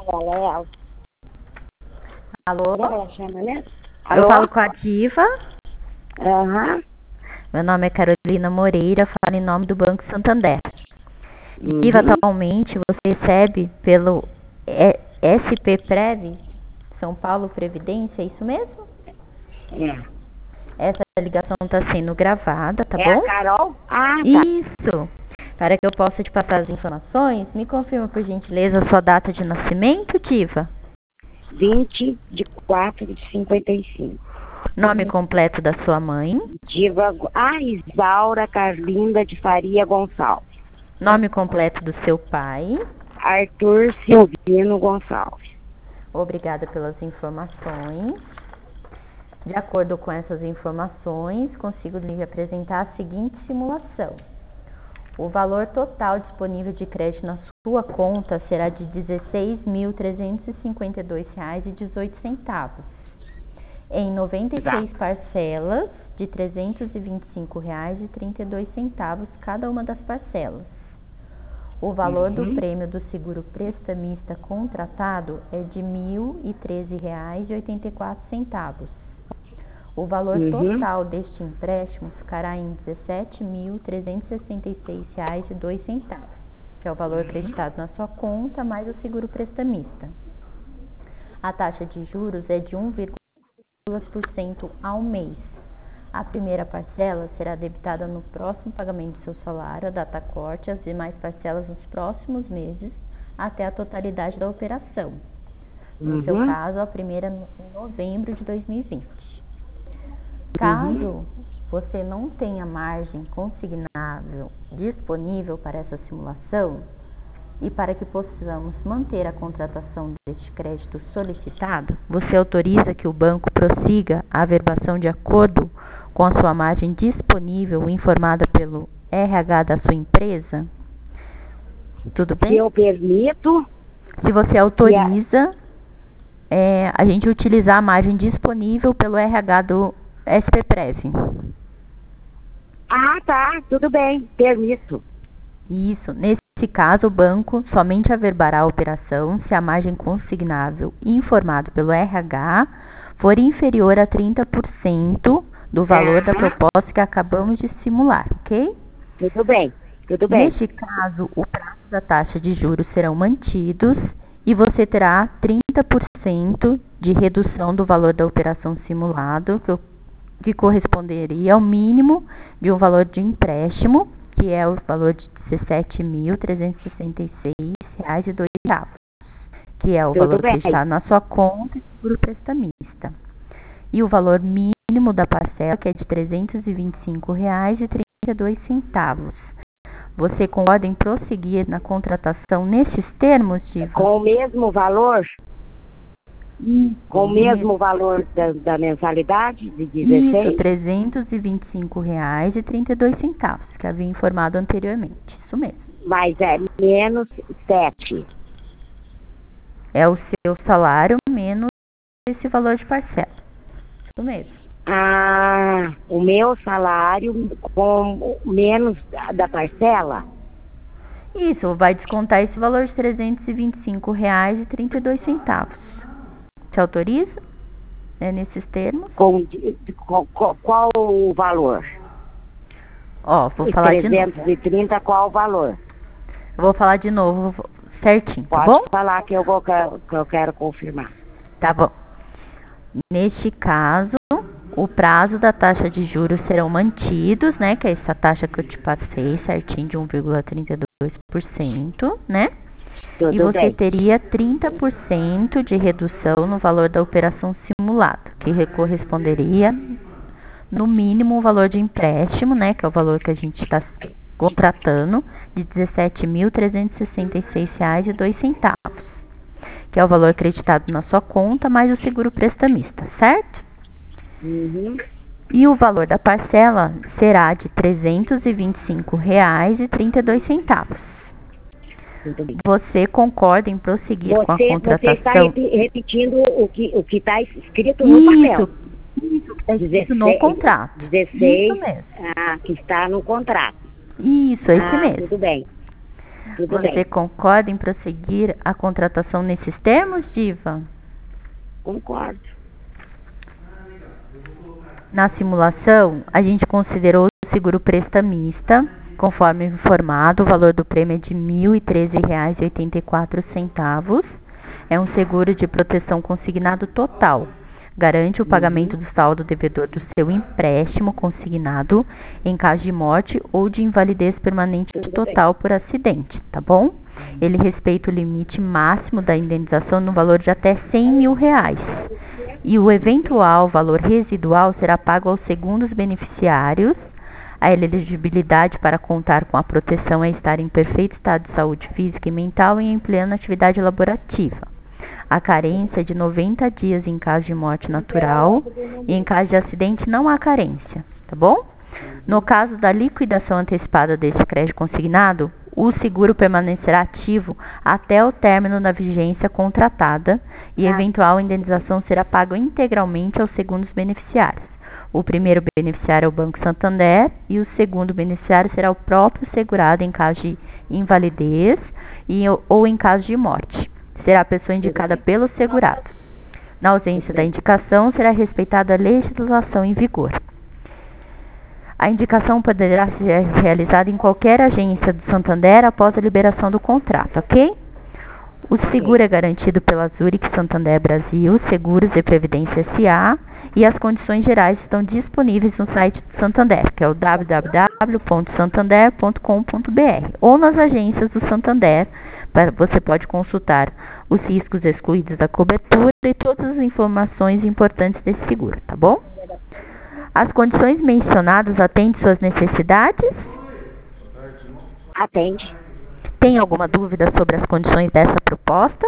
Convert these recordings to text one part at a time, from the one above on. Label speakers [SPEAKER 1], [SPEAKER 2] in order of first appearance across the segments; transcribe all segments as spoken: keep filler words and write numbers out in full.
[SPEAKER 1] ela é ela.
[SPEAKER 2] Alô?
[SPEAKER 1] Como ela chama, né?
[SPEAKER 2] Eu
[SPEAKER 1] Alô?
[SPEAKER 2] falo com a Diva.
[SPEAKER 1] Aham.
[SPEAKER 2] Meu nome é Carolina Moreira, falo em nome do Banco Santander.
[SPEAKER 1] Uhum.
[SPEAKER 2] Diva, atualmente você recebe pelo E- S P Prev, São Paulo Previdência, é isso mesmo?
[SPEAKER 1] É.
[SPEAKER 2] Essa ligação está sendo gravada, tá
[SPEAKER 1] é
[SPEAKER 2] bom?
[SPEAKER 1] a Carol? Ah, tá.
[SPEAKER 2] Isso. Para que eu possa te passar as informações, me confirma, por gentileza, a sua data de nascimento, Diva.
[SPEAKER 1] vinte de quatro de cinquenta e cinco.
[SPEAKER 2] Nome completo da sua mãe.
[SPEAKER 1] Diva. Ah, Isaura Carlinda de Faria Gonçalves.
[SPEAKER 2] Nome completo do seu pai.
[SPEAKER 1] Arthur Silvino Gonçalves.
[SPEAKER 2] Obrigada pelas informações. De acordo com essas informações, consigo lhe apresentar a seguinte simulação. O valor total disponível de crédito na sua conta será de dezesseis mil trezentos e cinquenta e dois reais e dezoito centavos. Em noventa e seis
[SPEAKER 1] Exato.
[SPEAKER 2] parcelas de trezentos e vinte e cinco reais e trinta e dois centavos cada uma das parcelas. O valor do
[SPEAKER 1] Uhum.
[SPEAKER 2] prêmio do seguro prestamista contratado é de mil e treze reais e oitenta e quatro centavos. O valor
[SPEAKER 1] Uhum.
[SPEAKER 2] total deste empréstimo ficará em dezessete mil trezentos e sessenta e seis reais e dois centavos, que é o valor acreditado na sua conta mais o seguro prestamista. A taxa de juros é de um vírgula dois por cento ao mês. A primeira parcela será debitada no próximo pagamento do seu salário, a data corte, as demais parcelas nos próximos meses, até a totalidade da operação. No
[SPEAKER 1] Uhum.
[SPEAKER 2] seu caso, a primeira em novembro de dois mil e vinte. Caso
[SPEAKER 1] Uhum.
[SPEAKER 2] você não tenha margem consignável disponível para essa simulação, e para que possamos manter a contratação deste crédito solicitado, você autoriza que o banco prossiga a averbação de acordo com a sua margem disponível informada pelo R H da sua empresa? Tudo bem?
[SPEAKER 1] Se eu permito.
[SPEAKER 2] Se você autoriza é, a gente utilizar a margem disponível pelo R H do S P Prev.
[SPEAKER 1] Ah, tá. Tudo bem. Permito.
[SPEAKER 2] Isso. Nesse caso, o banco somente averbará a operação se a margem consignável informada pelo R H for inferior a trinta por cento do valor da
[SPEAKER 1] Aham.
[SPEAKER 2] proposta que acabamos de simular, ok?
[SPEAKER 1] Tudo bem. Tudo bem.
[SPEAKER 2] Neste caso, o prazo da taxa de juros serão mantidos e você terá trinta por cento de redução do valor da operação simulado, que, que corresponderia ao mínimo de um valor de empréstimo, que é o valor de dezessete mil trezentos e sessenta e seis reais e dois centavos, que é o
[SPEAKER 1] Tudo
[SPEAKER 2] valor
[SPEAKER 1] bem.
[SPEAKER 2] acreditado na sua conta e seguro prestamista. E o valor mínimo da parcela, que é de trezentos e vinte e cinco reais e trinta e dois centavos. Você concorda em prosseguir na contratação nesses termos, Diva?
[SPEAKER 1] Com o mesmo valor?
[SPEAKER 2] Isso,
[SPEAKER 1] Com o mesmo valor da, da mensalidade de dezesseis?
[SPEAKER 2] Isso, trezentos e vinte e cinco reais e trinta e dois centavos, que havia informado anteriormente. Isso mesmo.
[SPEAKER 1] Mas é menos sete.
[SPEAKER 2] É o seu salário menos esse valor de parcela. Isso mesmo.
[SPEAKER 1] Ah, o meu salário com menos da, da parcela?
[SPEAKER 2] Isso, vai descontar esse valor de trezentos e vinte e cinco reais e trinta e dois centavos. Você autoriza? É nesses termos?
[SPEAKER 1] Com, com, com qual o valor?
[SPEAKER 2] Ó, vou
[SPEAKER 1] E
[SPEAKER 2] falar de
[SPEAKER 1] trezentos
[SPEAKER 2] novo.
[SPEAKER 1] e trinta qual o valor?
[SPEAKER 2] Eu vou falar de novo certinho, tá
[SPEAKER 1] Pode
[SPEAKER 2] bom?
[SPEAKER 1] falar que eu, vou, que eu quero confirmar.
[SPEAKER 2] Tá bom. Neste caso, o prazo da taxa de juros serão mantidos, né? Que é essa taxa que eu te passei, certinho, de um vírgula trinta e dois por cento, né?
[SPEAKER 1] Tudo
[SPEAKER 2] E você
[SPEAKER 1] bem.
[SPEAKER 2] teria trinta por cento de redução no valor da operação simulada, que corresponderia, no mínimo, o valor de empréstimo, né? Que é o valor que a gente está contratando, de dezessete mil trezentos e sessenta e seis reais e dois centavos, que é o valor acreditado na sua conta, mais o seguro prestamista, certo?
[SPEAKER 1] Uhum.
[SPEAKER 2] E o valor da parcela será de trezentos e vinte e cinco reais e trinta e dois centavos.
[SPEAKER 1] Tudo bem.
[SPEAKER 2] Você concorda em prosseguir
[SPEAKER 1] Você,
[SPEAKER 2] com a
[SPEAKER 1] você
[SPEAKER 2] contratação?
[SPEAKER 1] está repi- repetindo o que o está escrito no
[SPEAKER 2] Isso,
[SPEAKER 1] papel.
[SPEAKER 2] isso que está escrito no contrato.
[SPEAKER 1] dezesseis,
[SPEAKER 2] Isso mesmo.
[SPEAKER 1] ah, que está no contrato.
[SPEAKER 2] Isso, esse
[SPEAKER 1] ah,
[SPEAKER 2] mesmo.
[SPEAKER 1] tudo bem. Tudo
[SPEAKER 2] Você
[SPEAKER 1] bem.
[SPEAKER 2] concorda em prosseguir a contratação nesses termos, Diva?
[SPEAKER 1] Concordo.
[SPEAKER 2] Na simulação, a gente considerou o seguro prestamista, conforme informado, o valor do prêmio é de mil e treze reais e oitenta e quatro centavos. É um seguro de proteção consignado total. Garante o pagamento do saldo devedor do seu empréstimo consignado em caso de morte ou de invalidez permanente total por acidente, tá bom? Ele respeita o limite máximo da indenização no valor de até cem mil reais. E o eventual valor residual será pago aos segundos beneficiários. A elegibilidade para contar com a proteção é estar em perfeito estado de saúde física e mental e em plena atividade laborativa. A carência é de noventa dias em caso de morte natural e em caso de acidente não há carência, tá bom? No caso da liquidação antecipada desse crédito consignado, o seguro permanecerá ativo até o término da vigência contratada e eventual indenização será paga integralmente aos segundos beneficiários. O primeiro beneficiário é o Banco Santander e o segundo beneficiário será o próprio segurado em caso de invalidez e, ou em caso de morte. Será a pessoa indicada pelo segurado. Na ausência da indicação, será respeitada a legislação em vigor. A indicação poderá ser realizada em qualquer agência do Santander após a liberação do contrato, ok? O seguro é garantido pela Zurich Santander Brasil, Seguros e Previdência S A, e as condições gerais estão disponíveis no site do Santander, que é o w w w ponto santander ponto com ponto b r, ou nas agências do Santander. Você pode consultar os riscos excluídos da cobertura e todas as informações importantes desse seguro, tá bom? As condições mencionadas atendem suas necessidades?
[SPEAKER 1] Atende.
[SPEAKER 2] Tem alguma dúvida sobre as condições dessa proposta?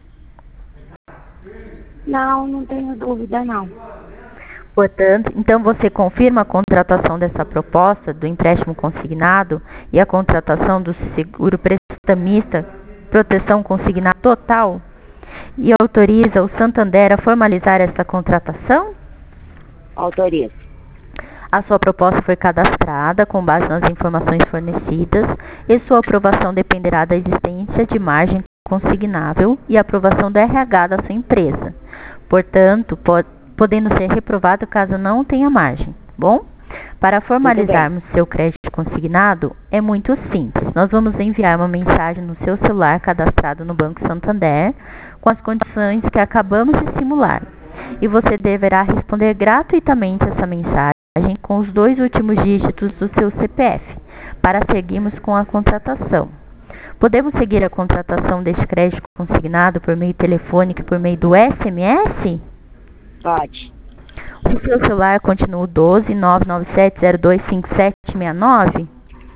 [SPEAKER 1] Não, não tenho dúvida, não.
[SPEAKER 2] Portanto, então você confirma a contratação dessa proposta do empréstimo consignado e a contratação do seguro prestamista proteção consignada total e autoriza o Santander a formalizar essa contratação?
[SPEAKER 1] Autorizo.
[SPEAKER 2] A sua proposta foi cadastrada com base nas informações fornecidas e sua aprovação dependerá da existência de margem consignável e aprovação do R H da sua empresa. Portanto, pode, podendo ser reprovado caso não tenha margem, bom? Para formalizarmos seu crédito consignado, é muito simples. Nós vamos enviar uma mensagem no seu celular cadastrado no Banco Santander com as condições que acabamos de simular. E você deverá responder gratuitamente essa mensagem com os dois últimos dígitos do seu C P F, para seguirmos com a contratação. Podemos seguir a contratação deste crédito consignado por meio telefônico e por meio do S M S?
[SPEAKER 1] Pode.
[SPEAKER 2] O seu celular continua o doze, nove nove sete, zero dois cinco sete, seis nove?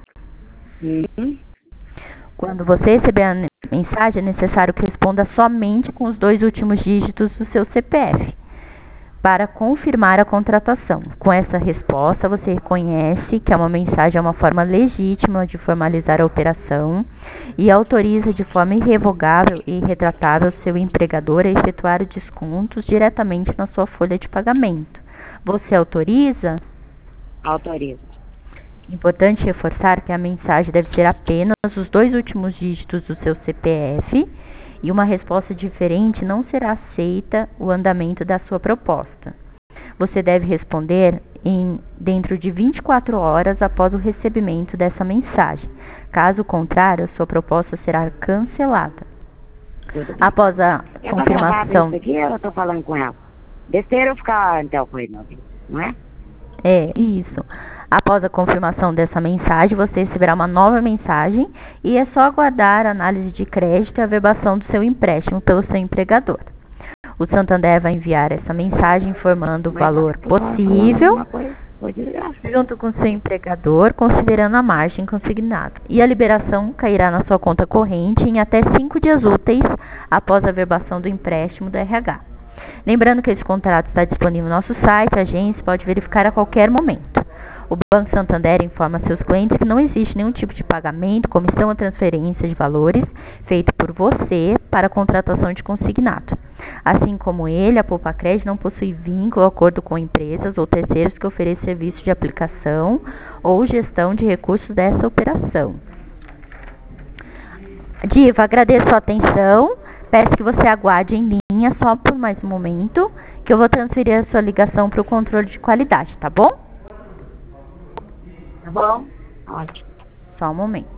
[SPEAKER 1] Uhum.
[SPEAKER 2] Quando você receber a mensagem, é necessário que responda somente com os dois últimos dígitos do seu C P F, para confirmar a contratação. Com essa resposta, você reconhece que é uma mensagem é uma forma legítima de formalizar a operação e autoriza de forma irrevogável e irretratável seu empregador a efetuar os descontos diretamente na sua folha de pagamento. Você autoriza?
[SPEAKER 1] Autorizo.
[SPEAKER 2] Importante reforçar que a mensagem deve ter apenas os dois últimos dígitos do seu C P F e uma resposta diferente não será aceita o andamento da sua proposta. Você deve responder em dentro de vinte e quatro horas após o recebimento dessa mensagem. Caso contrário, a sua proposta será cancelada. Após a
[SPEAKER 1] Eu
[SPEAKER 2] confirmação...
[SPEAKER 1] Isso aqui, eu tô falando com ela. Besteira eu ficar então com ele, não é?
[SPEAKER 2] É, isso. Após a confirmação dessa mensagem, você receberá uma nova mensagem e é só aguardar a análise de crédito e a verbação do seu empréstimo pelo seu empregador. O Santander vai enviar essa mensagem informando o valor possível junto com seu empregador, considerando a margem consignada. E a liberação cairá na sua conta corrente em até cinco dias úteis após a verbação do empréstimo do R H. Lembrando que esse contrato está disponível no nosso site, a agência pode verificar a qualquer momento. O Banco Santander informa seus clientes que não existe nenhum tipo de pagamento, comissão ou transferência de valores feito por você para a contratação de consignado. Assim como ele, a Poupa Crédito não possui vínculo ou acordo com empresas ou terceiros que ofereçam serviço de aplicação ou gestão de recursos dessa operação. Diva, agradeço a atenção. Peço que você aguarde em linha só por mais um momento, que eu vou transferir a sua ligação para o controle de qualidade, tá bom?
[SPEAKER 1] Tá bom? Ótimo.
[SPEAKER 2] Só um momento.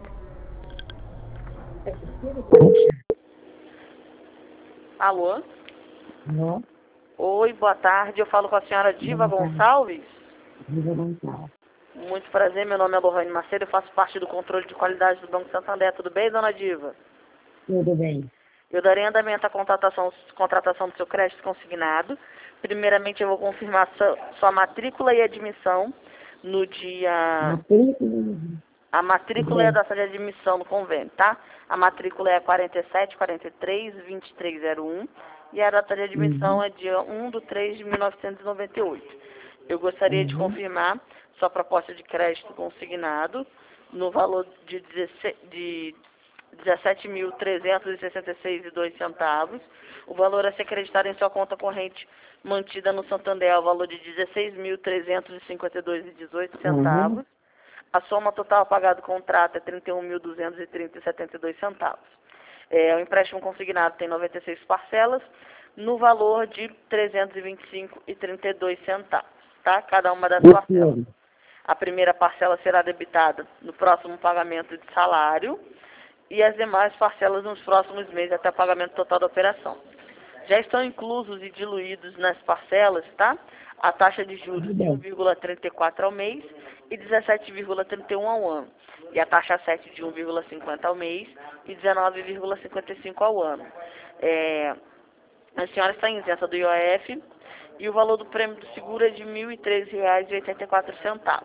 [SPEAKER 3] Alô?
[SPEAKER 1] Alô?
[SPEAKER 3] Oi, boa tarde. Eu falo com a senhora Diva
[SPEAKER 1] Boa tarde.
[SPEAKER 3] Gonçalves.
[SPEAKER 1] Diva Gonçalves.
[SPEAKER 3] Muito prazer, meu nome é Lohane Macedo, eu faço parte do controle de qualidade do Banco Santander. Tudo bem, dona Diva?
[SPEAKER 1] Tudo bem.
[SPEAKER 3] Eu darei andamento à contratação, contratação do seu crédito consignado. Primeiramente, eu vou confirmar sua, sua matrícula e admissão no dia...
[SPEAKER 1] Matrícula.
[SPEAKER 3] A matrícula é a data de admissão no convênio, tá? A matrícula é quarenta e sete, quarenta e três, vinte e três zero um e a data de admissão
[SPEAKER 1] Uhum.
[SPEAKER 3] é dia um de três de mil novecentos e noventa e oito. Eu gostaria de
[SPEAKER 1] Uhum.
[SPEAKER 3] confirmar sua proposta de crédito consignado no valor de, dezesseis de dezessete mil trezentos e sessenta e seis e dois centavos. O valor a ser acreditado em sua conta corrente mantida no Santander é o valor de dezesseis mil trezentos e cinquenta e dois e dezoito centavos.
[SPEAKER 1] Uhum.
[SPEAKER 3] A soma total a pagar do contrato é trinta e um mil duzentos e trinta e setenta e dois centavos. É, o empréstimo consignado tem noventa e seis parcelas, no valor de trezentos e vinte e cinco e trinta e dois centavos, tá? Cada uma das parcelas.
[SPEAKER 1] Sim.
[SPEAKER 3] A primeira parcela será debitada no próximo pagamento de salário e as demais parcelas nos próximos meses até o pagamento total da operação. Já estão inclusos e diluídos nas parcelas, tá? A taxa de juros
[SPEAKER 1] Tudo
[SPEAKER 3] de um
[SPEAKER 1] bem.
[SPEAKER 3] vírgula trinta e quatro ao mês e dezessete vírgula trinta e um ao ano. E a taxa sete de um vírgula cinquenta ao mês e dezenove vírgula cinquenta e cinco ao ano. É, a senhora está isenta do I O F e o valor do prêmio do seguro é de mil e treze reais e oitenta e quatro centavos.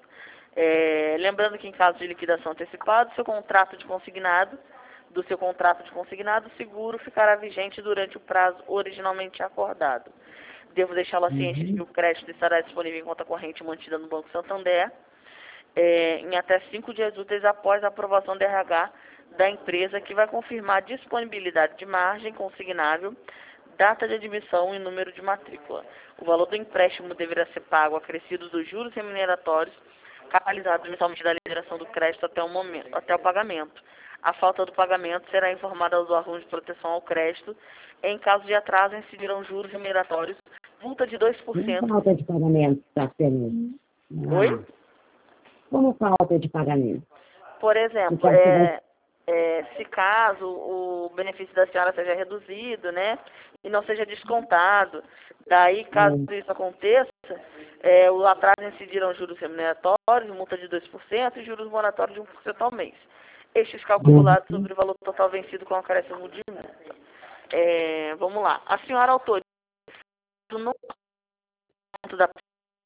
[SPEAKER 3] É, lembrando que em caso de liquidação antecipada, seu contrato de consignado, do seu contrato de consignado, o seguro ficará vigente durante o prazo originalmente acordado. Devo deixá-la ciente de que
[SPEAKER 1] Uhum.
[SPEAKER 3] o crédito estará disponível em conta corrente mantida no Banco Santander é, em até cinco dias úteis após a aprovação do R H da empresa, que vai confirmar a disponibilidade de margem consignável, data de admissão e número de matrícula. O valor do empréstimo deverá ser pago acrescido dos juros remuneratórios capitalizados mensalmente da liberação do crédito até o momento, até o pagamento. A falta do pagamento será informada aos órgãos de proteção ao crédito. Em caso de atraso, incidirão juros remuneratórios, multa de dois por
[SPEAKER 1] Como
[SPEAKER 3] cento.
[SPEAKER 1] falta de pagamento está sendo?
[SPEAKER 3] Oi?
[SPEAKER 1] Ah, como falta de pagamento?
[SPEAKER 3] Por exemplo,
[SPEAKER 1] Então, você vai...
[SPEAKER 3] é, é, se caso o benefício da senhora seja reduzido, né, e não seja descontado, daí, caso
[SPEAKER 1] Hum.
[SPEAKER 3] isso aconteça, é, o atraso incidirão juros remuneratórios, multa de dois por cento e juros moratórios de um por cento ao mês. Estes calculados
[SPEAKER 1] Uhum.
[SPEAKER 3] sobre o valor total vencido com acréscimo de multa. É, vamos lá. A senhora autoriza no ponto da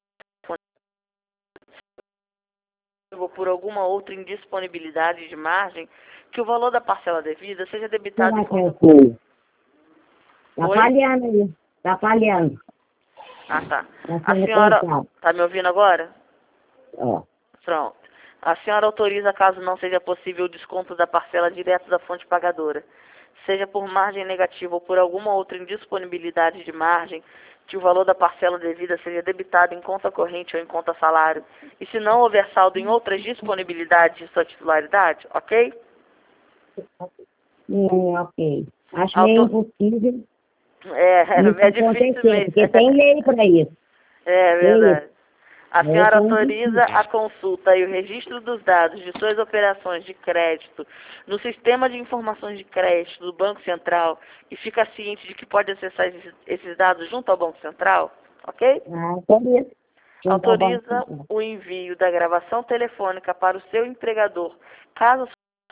[SPEAKER 3] por alguma outra indisponibilidade de margem que o valor da parcela devida seja debitado
[SPEAKER 1] Será
[SPEAKER 3] em
[SPEAKER 1] que é
[SPEAKER 3] conta...
[SPEAKER 1] assim? Tá
[SPEAKER 3] Oi?
[SPEAKER 1] falhando aí. Tá falhando.
[SPEAKER 3] Ah, tá.
[SPEAKER 1] Tá
[SPEAKER 3] A
[SPEAKER 1] sendo
[SPEAKER 3] senhora...
[SPEAKER 1] cortado.
[SPEAKER 3] Tá me ouvindo agora?
[SPEAKER 1] Ó.
[SPEAKER 3] Pronto. A senhora autoriza, caso não seja possível, o desconto da parcela direto da fonte pagadora, seja por margem negativa ou por alguma outra indisponibilidade de margem, que o valor da parcela devida seja debitado em conta corrente ou em conta salário, e se não houver saldo em outras disponibilidades de sua titularidade, ok?
[SPEAKER 1] Hum, ok. Acho meio
[SPEAKER 3] Auto...
[SPEAKER 1] impossível
[SPEAKER 3] É,
[SPEAKER 1] isso
[SPEAKER 3] é difícil
[SPEAKER 1] acontecer,
[SPEAKER 3] mesmo.
[SPEAKER 1] porque tem lei para isso.
[SPEAKER 3] É
[SPEAKER 1] Tem
[SPEAKER 3] verdade.
[SPEAKER 1] isso.
[SPEAKER 3] A
[SPEAKER 1] É
[SPEAKER 3] senhora
[SPEAKER 1] que é
[SPEAKER 3] autoriza
[SPEAKER 1] impossível.
[SPEAKER 3] a consulta e o registro dos dados de suas operações de crédito no sistema de informações de crédito do Banco Central e fica ciente de que pode acessar esses, esses dados junto ao Banco Central, ok?
[SPEAKER 1] Ah, tem isso. Junto ao Banco
[SPEAKER 3] Autoriza
[SPEAKER 1] Central.
[SPEAKER 3] o envio da gravação telefônica para o seu empregador, caso...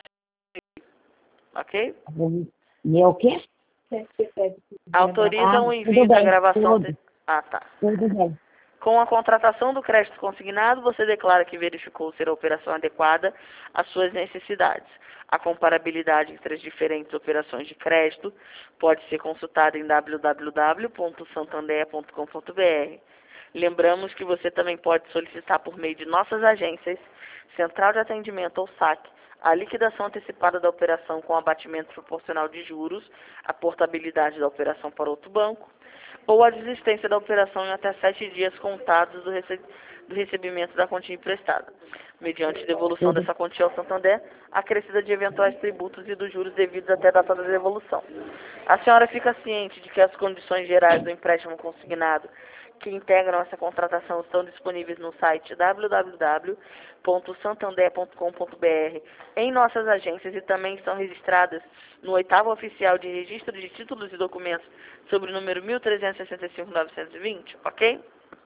[SPEAKER 3] Ok?
[SPEAKER 1] E é o quê?
[SPEAKER 3] Autoriza
[SPEAKER 1] Ah,
[SPEAKER 3] o
[SPEAKER 1] tudo
[SPEAKER 3] envio da
[SPEAKER 1] bem,
[SPEAKER 3] gravação...
[SPEAKER 1] tudo,
[SPEAKER 3] Te... Ah, tá.
[SPEAKER 1] tudo bem.
[SPEAKER 3] Com a contratação do crédito consignado, você declara que verificou ser a operação adequada às suas necessidades. A comparabilidade entre as diferentes operações de crédito pode ser consultada em w w w ponto santander ponto com ponto b r. Lembramos que você também pode solicitar por meio de nossas agências, Central de Atendimento ou saque, a liquidação antecipada da operação com abatimento proporcional de juros, a portabilidade da operação para outro banco, ou a desistência da operação em até sete dias contados do, rece do recebimento da quantia emprestada, mediante devolução dessa quantia ao Santander, acrescida de eventuais tributos e dos juros devidos até a data da devolução. A senhora fica ciente de que as condições gerais do empréstimo consignado que integram essa contratação estão disponíveis no site w w w ponto santander ponto com ponto b r, em nossas agências, e também estão registradas no oitavo oficial de registro de títulos e documentos sobre o número mil trezentos e sessenta e cinco, novecentos e vinte, ok?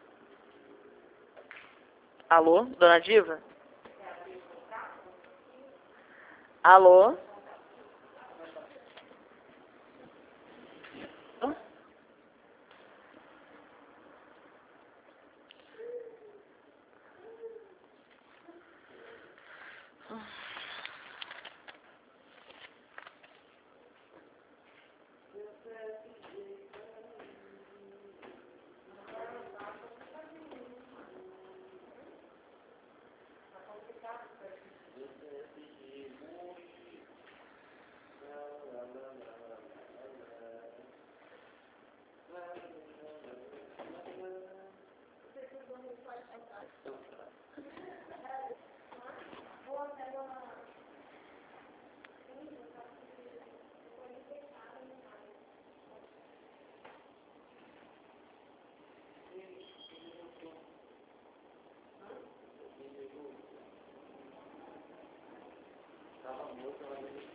[SPEAKER 3] Alô, dona Diva? Alô? Tava muito,